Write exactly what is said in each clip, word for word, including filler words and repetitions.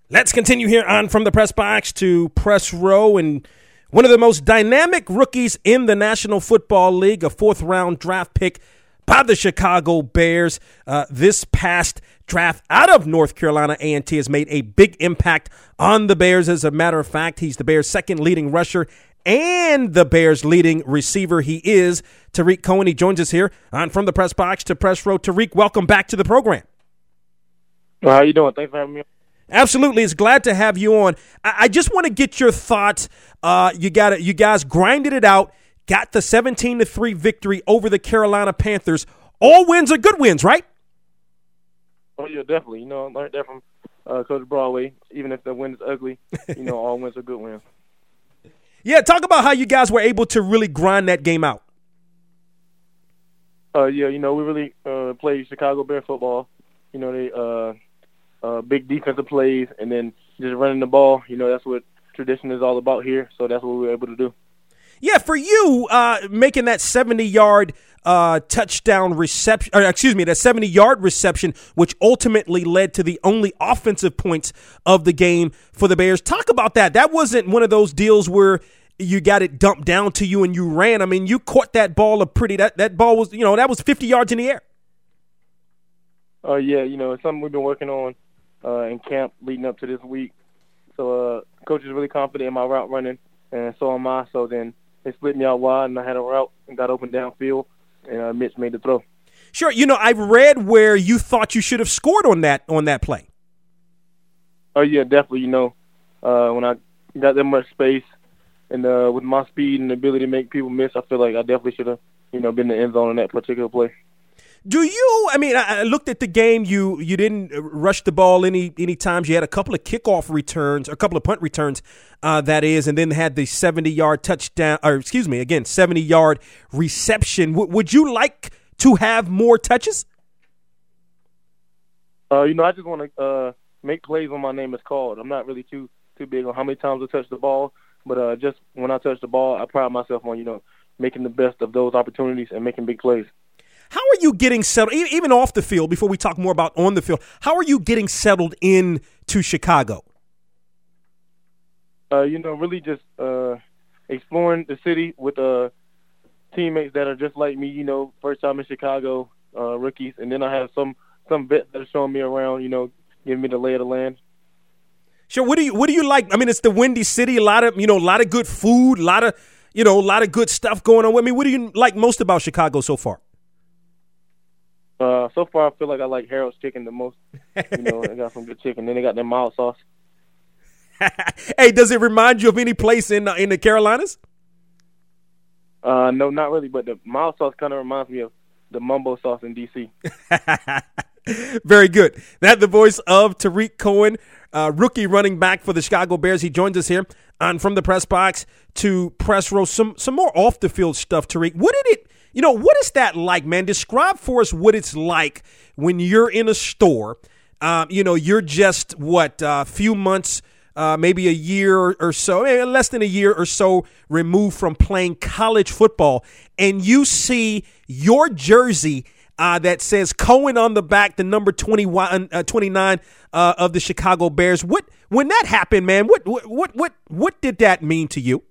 Let's continue here on From the Press Box to Press Row, and one of the most dynamic rookies in the National Football League, a fourth-round draft pick by the Chicago Bears. Uh, this past draft out of North Carolina A and T has made a big impact on the Bears. As a matter of fact, he's the Bears' second leading rusher and the Bears' leading receiver. He is Tarik Cohen. He joins us here on From the Press Box to Press Row. Tarik, welcome back to the program. Well, how you doing? Thanks for having me. Absolutely. It's glad to have you on. I, I just want to get your thoughts. Uh, you got it. You guys grinded it out, got the seventeen to three victory over the Carolina Panthers. All wins are good wins, right? Oh, yeah, definitely. You know, I learned that from uh, Coach Broadway. Even if the win is ugly, you know, all wins are good wins. Yeah, talk about how you guys were able to really grind that game out. Uh, yeah, you know, we really uh, played Chicago Bear football. You know, they uh, uh, big defensive plays and then just running the ball. You know, that's what tradition is all about here. So that's what we were able to do. Yeah, for you, uh, making that seventy-yard uh, touchdown reception, or excuse me, that seventy-yard reception, which ultimately led to the only offensive points of the game for the Bears. Talk about that. That wasn't one of those deals where you got it dumped down to you and you ran. I mean, you caught that ball a pretty, that, that ball was, you know, that was fifty yards in the air. Oh, uh, yeah, you know, it's something we've been working on uh, in camp leading up to this week. So uh, coach is really confident in my route running, and so am I. So then they split me out wide, and I had a route and got open downfield, and uh, Mitch made the throw. Sure. You know, I've read where you thought you should have scored on that on that play. Oh, yeah, definitely. You know, uh, when I got that much space and uh, with my speed and ability to make people miss, I feel like I definitely should have, you know, been in the end zone on that particular play. Do you, I mean, I looked at the game. You you didn't rush the ball any any times. You had a couple of kickoff returns, a couple of punt returns, uh, that is, and then had the seventy-yard touchdown, or excuse me, again, seventy-yard reception. W- would you like to have more touches? Uh, you know, I just want to uh, make plays when my name is called. I'm not really too too big on how many times I touch the ball, but uh, just when I touch the ball, I pride myself on, you know, making the best of those opportunities and making big plays. How are you getting settled, even off the field, before we talk more about on the field, how are you getting settled in to Chicago? Uh, you know, really just uh, exploring the city with uh, teammates that are just like me, you know, first time in Chicago, uh, rookies. And then I have some, some vets that are showing me around, you know, giving me the lay of the land. Sure. What do you What do you like? I mean, it's the Windy City, a lot of, you know, a lot of good food, a lot of, you know, a lot of good stuff going on. I mean, what do you like most about Chicago so far? Uh, so far, I feel like I like Harold's chicken the most. You know, they got some good chicken. Then they got their mild sauce. Hey, does it remind you of any place in uh, in the Carolinas? Uh, no, not really. But the mild sauce kind of reminds me of the mumbo sauce in D C Very good. That's the voice of Tarik Cohen, uh, rookie running back for the Chicago Bears. He joins us here on From the Press Box to Press Row. Some some more off the field stuff, Tarik. What did it? You know, what is that like, man? Describe for us what it's like when you're in a store. Um, you know, you're just, what, a uh, few months, uh, maybe a year or, or so, less than a year or so removed from playing college football, and you see your jersey uh, that says Cohen on the back, the number twenty-one, uh, twenty-nine uh, of the Chicago Bears. What when that happened, man, what what what what did that mean to you?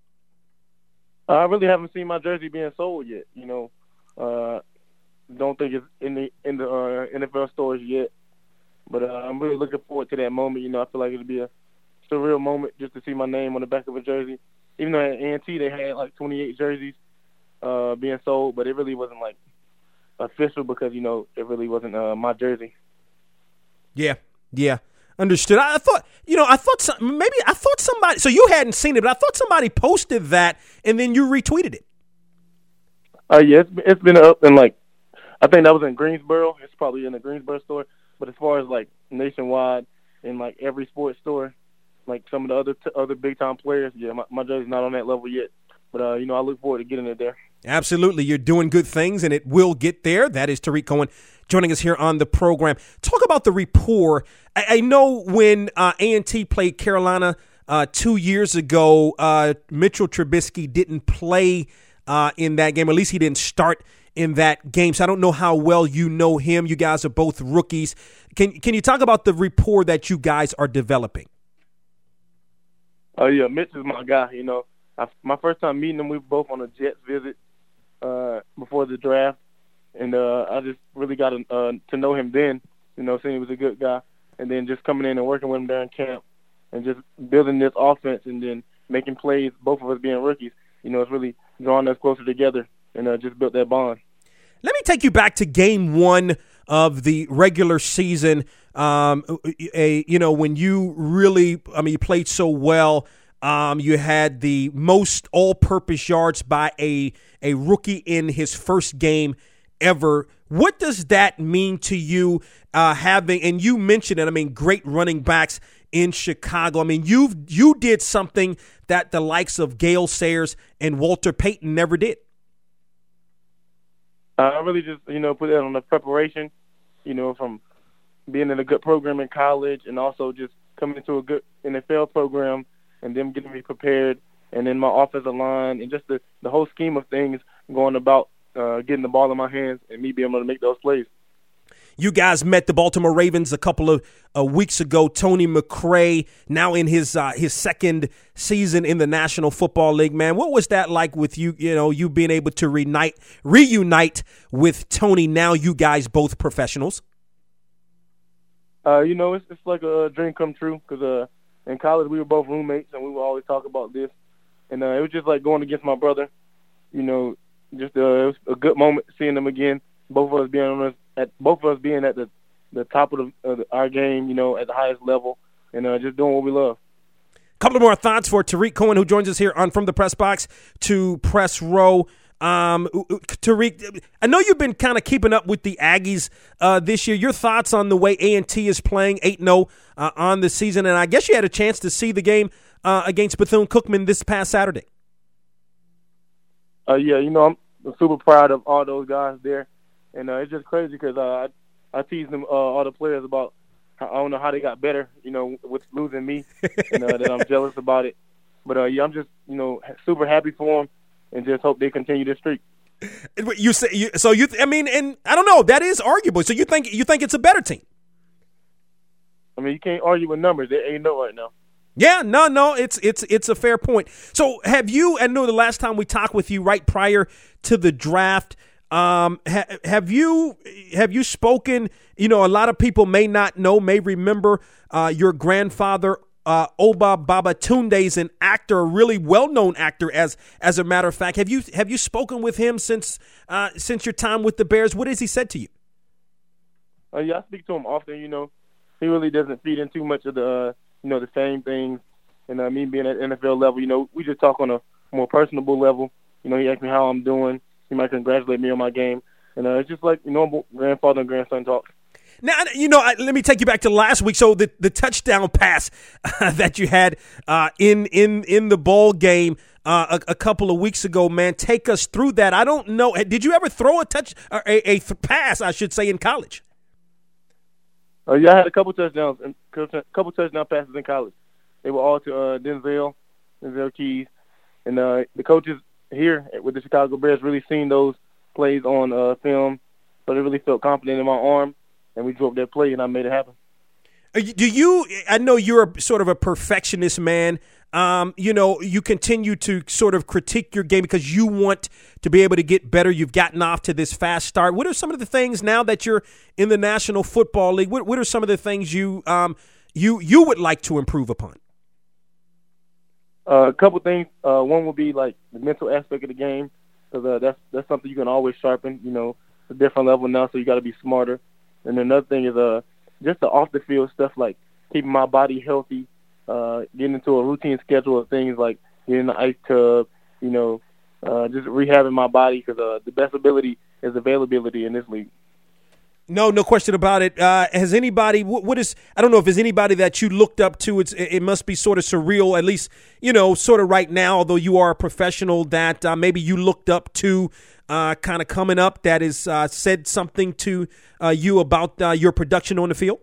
I really haven't seen my jersey being sold yet. You know, uh, don't think it's in the in the uh, N F L stores yet. But uh, I'm really looking forward to that moment. You know, I feel like it'll be a surreal moment just to see my name on the back of a jersey. Even though at A and T they had like twenty-eight jerseys uh, being sold, but it really wasn't like official because, you know, it really wasn't uh, my jersey. Yeah, yeah. Understood. I thought, you know, I thought some, maybe I thought somebody, so you hadn't seen it, but I thought somebody posted that and then you retweeted it. Uh, yeah, it's, it's been up in like, I think that was in Greensboro. It's probably in the Greensboro store. But as far as like nationwide in like every sports store, like some of the other t- other big time players, yeah, my, my jersey's not on that level yet. But, uh, you know, I look forward to getting it there. Absolutely. You're doing good things, and it will get there. That is Tarik Cohen joining us here on the program. Talk about the rapport. I, I know when uh, A and T played Carolina uh, two years ago, uh, Mitchell Trubisky didn't play uh, in that game. At least he didn't start in that game. So I don't know how well you know him. You guys are both rookies. Can can you talk about the rapport that you guys are developing? Oh, uh, yeah, Mitch is my guy. You know, I, my first time meeting him, we were both on a Jets visit uh, before the draft, and uh, I just really got to, uh, to know him then, you know, seeing he was a good guy, and then just coming in and working with him during camp and just building this offense and then making plays, both of us being rookies, you know, it's really drawing us closer together and uh, just built that bond. Let me take you back to game one of the regular season. Um, a you know when you really, I mean, you played so well. Um, you had the most all-purpose yards by a a rookie in his first game ever. What does that mean to you? Uh, having and you mentioned it. I mean, great running backs in Chicago. I mean, you you did something that the likes of Gale Sayers and Walter Payton never did. Uh, I really just, you know, put that on the preparation, you know, from being in a good program in college and also just coming into a good N F L program and them getting me prepared and then my offensive line and just the, the whole scheme of things going about uh, getting the ball in my hands and me being able to make those plays. You guys met the Baltimore Ravens a couple of uh, weeks ago. Tony McRae, now in his uh, his second season in the National Football League. Man, what was that like with you? You know, you being able to reunite reunite with Tony. Now you guys both professionals. Uh, you know, it's it's like a dream come true because uh, in college we were both roommates and we would always talk about this, and uh, it was just like going against my brother. You know, just uh, it was a good moment seeing him again. Both of us being on us. At both of us being at the, the top of, the, of the, our game, you know, at the highest level, and uh, just doing what we love. A couple of more thoughts for Tarik Cohen, who joins us here on From the Press Box to Press Row. Um, Tarik, I know you've been kind of keeping up with the Aggies uh, this year. Your thoughts on the way A and T is playing eight and oh uh, on the season, and I guess you had a chance to see the game uh, against Bethune-Cookman this past Saturday. Uh, yeah, you know, I'm super proud of all those guys there. And uh, it's just crazy because uh, I, I teased them, uh, all the players about how, I don't know how they got better, you know, with losing me, and uh, that I'm jealous about it. But uh, yeah, I'm just, you know, super happy for them, and just hope they continue this streak. You say you, so you. I mean, and I don't know. That is arguable. So you think you think it's a better team? I mean, you can't argue with numbers. They ain't no right now. Yeah, no, no, it's it's it's a fair point. So have you? I know the last time we talked with you, right prior to the draft. Um, ha, have you have you spoken? You know, a lot of people may not know, may remember uh, your grandfather, uh, Oba Babatunde, is an actor, a really well-known actor. As as a matter of fact, have you have you spoken with him since uh, since your time with the Bears? What has he said to you? Uh, yeah, I speak to him often. You know, he really doesn't feed in too much of the uh, you know the same things. And uh, me being at N F L level, you know, we just talk on a more personable level. You know, he asked me how I'm doing. He might congratulate me on my game. And uh, it's just like normal grandfather and grandson talk. Now, you know, let me take you back to last week. So the, the touchdown pass uh, that you had uh, in in in the bowl game uh, a, a couple of weeks ago, man, take us through that. I don't know. Did you ever throw a touch, or a, a th- pass, I should say, in college? Uh, yeah, I had a couple touchdowns, a couple touchdown passes in college. They were all to uh, Denzel, Denzel Keys, and uh, the coaches here with the Chicago Bears really seen those plays on uh, film, so they really felt confident in my arm, and we drove that play, and I made it happen. Do you – I know you're a, sort of a perfectionist man. Um, you know, you continue to sort of critique your game because you want to be able to get better. You've gotten off to this fast start. What are some of the things now that you're in the National Football League, what, what are some of the things you um, you you would like to improve upon? Uh, a couple things. Uh, one would be like the mental aspect of the game, because uh, that's that's something you can always sharpen. You know, it's a different level now, so you got to be smarter. And another thing is uh, just the off the field stuff, like keeping my body healthy, uh, getting into a routine schedule of things like getting in the ice tub, you know, uh, just rehabbing my body, because uh, the best ability is availability in this league. No, no question about it. Uh, has anybody, what, what is, I don't know if there's anybody that you looked up to. It's, it must be sort of surreal, at least, you know, sort of right now, although you are a professional, that uh, maybe you looked up to uh, kind of coming up that has uh, said something to uh, you about uh, your production on the field?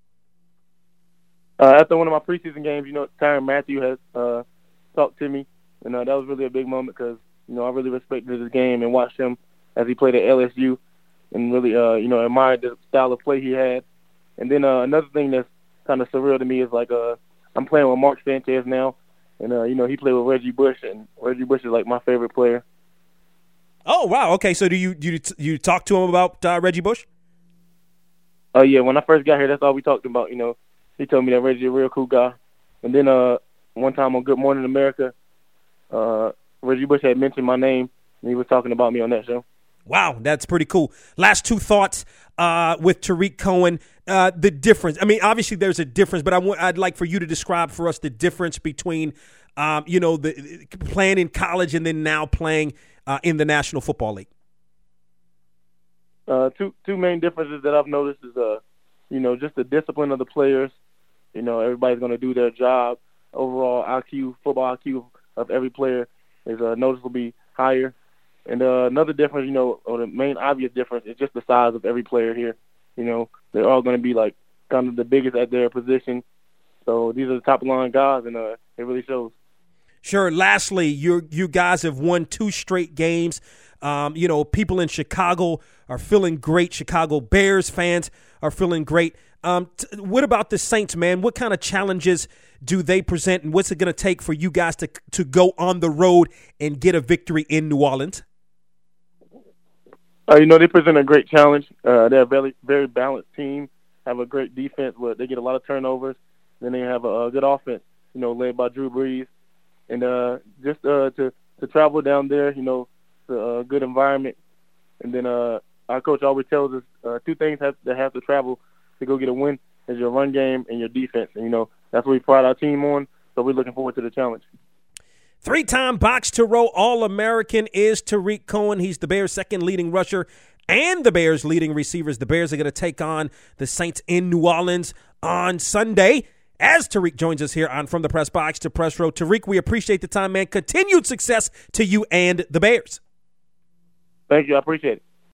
Uh, after one of my preseason games, you know, Tyrann Mathieu has uh, talked to me, and uh, that was really a big moment because, you know, I really respected his game and watched him as he played at L S U, and really, uh, you know, admired the style of play he had. And then uh, another thing that's kind of surreal to me is like uh, I'm playing with Mark Sanchez now, and uh, you know, he played with Reggie Bush, and Reggie Bush is like my favorite player. Oh wow, okay. So do you do you, you talk to him about uh, Reggie Bush? Oh uh, yeah, when I first got here, that's all we talked about. You know, he told me that Reggie's a real cool guy. And then uh, one time on Good Morning America, uh, Reggie Bush had mentioned my name, and he was talking about me on that show. Wow, that's pretty cool. Last two thoughts uh, with Tarik Cohen. Uh, the difference. I mean, obviously there's a difference, but I want, I'd like for you to describe for us the difference between, um, you know, the playing in college and then now playing uh, in the National Football League. Uh, two two main differences that I've noticed is, uh, you know, just the discipline of the players. You know, everybody's going to do their job. Overall I Q, football I Q of every player is uh, noticeably higher. And uh, another difference, you know, or the main obvious difference is just the size of every player here. You know, they're all going to be like kind of the biggest at their position. So these are the top line guys, and uh, it really shows. Sure. Lastly, you you guys have won two straight games. Um, you know, people in Chicago are feeling great. Chicago Bears fans are feeling great. Um, t- what about the Saints, man? What kind of challenges do they present, and what's it going to take for you guys to to go on the road and get a victory in New Orleans? Uh, you know, they present a great challenge. Uh, they're a very, very balanced team, have a great defense where they get a lot of turnovers. Then they have a, a good offense, you know, led by Drew Brees. And uh, just uh, to, to travel down there, you know, it's a good environment. And then uh, our coach always tells us uh, two things have, that have to travel to go get a win is your run game and your defense. And, you know, that's what we pride our team on, so we're looking forward to the challenge. Three-time Box to Row All-American is Tarik Cohen. He's the Bears' second leading rusher and the Bears' leading receivers. The Bears are going to take on the Saints in New Orleans on Sunday. As Tarik joins us here on From the Press Box to Press Row. Tarik, we appreciate the time, man. Continued success to you and the Bears. Thank you. I appreciate it.